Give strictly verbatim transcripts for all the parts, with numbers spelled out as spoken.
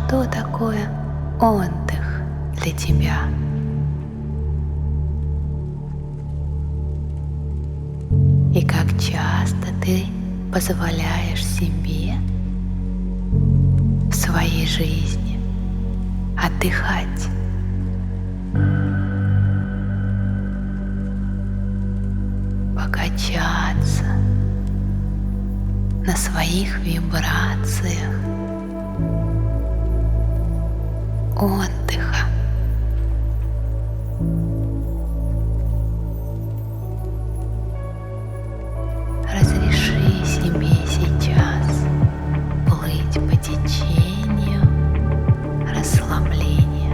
что такое отдых для тебя? И как часто ты позволяешь себе в своей жизни отдыхать? Покачаться на своих вибрациях отдыха. Разреши себе сейчас плыть по течению расслабления.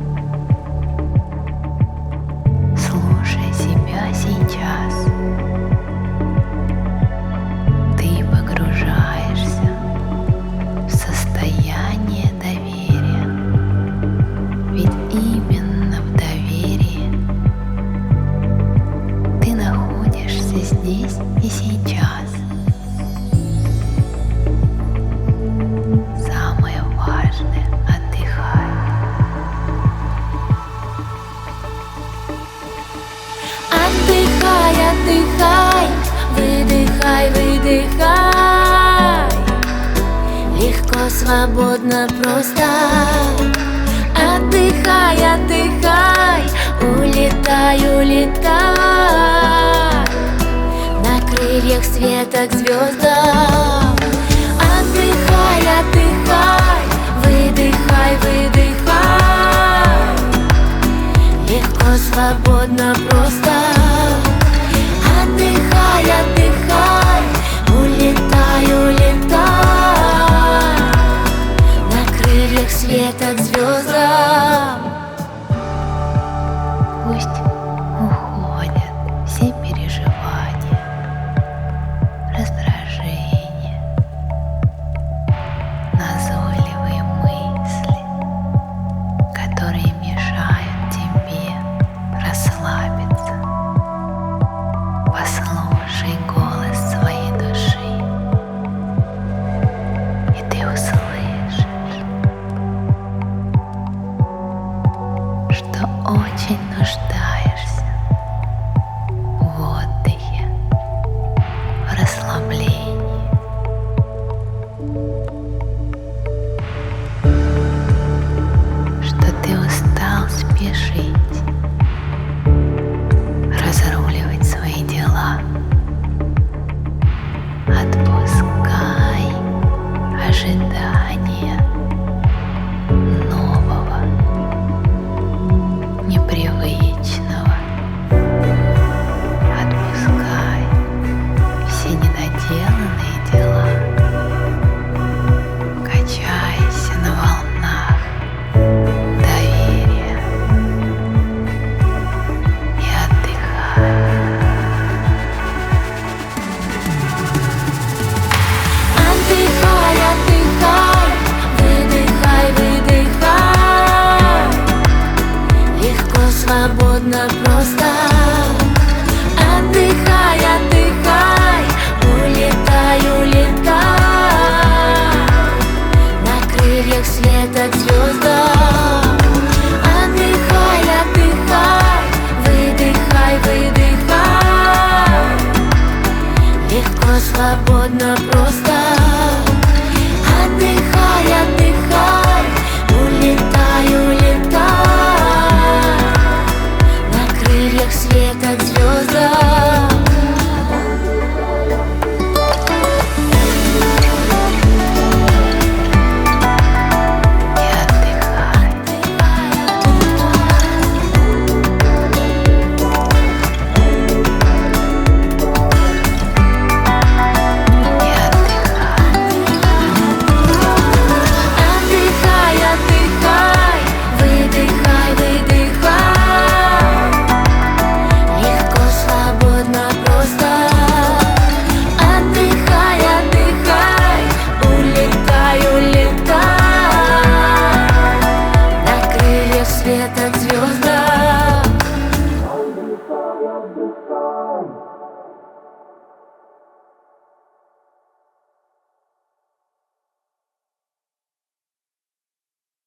Слушай себя сейчас. Ты погружаешься в состояние доверия. Ведь именно в доверии ты находишься здесь и сейчас. Самое важное — отдыхай. Отдыхай, отдыхай, выдыхай, выдыхай. Легко, свободно, просто. Отдыхай, отдыхай, улетай, улетай на крыльях света к звездам. Отдыхай, отдыхай, выдыхай, выдыхай. Легко, свободно, просто. Отдыхай, отдыхай, улетай, улетай на крыльях света к звездам. Пусть уходят все переживания, раздражение, назойливые мысли, которые мешают тебе расслабиться. Послушай голос своей души, и ты услышишь, что очень нуждаешься в отдыхе, в расслаблении. Что ты устал спешить, разруливать свои дела. Отпускай ожидания нового, непривычного. Отпускай все недоделанные дела. Качайся на волнах доверия и отдыхай. Отдыхай, отдыхай, выдыхай, выдыхай. Легко, свободно, просто. Отдыхай, отдыхай, улетай, улетай на крыльях света к звездам. Отдыхай, отдыхай, выдыхай, выдыхай. Легко, свободно, просто. Отдыхай, отдыхай, улетай, улетай на крыльях света к звездам.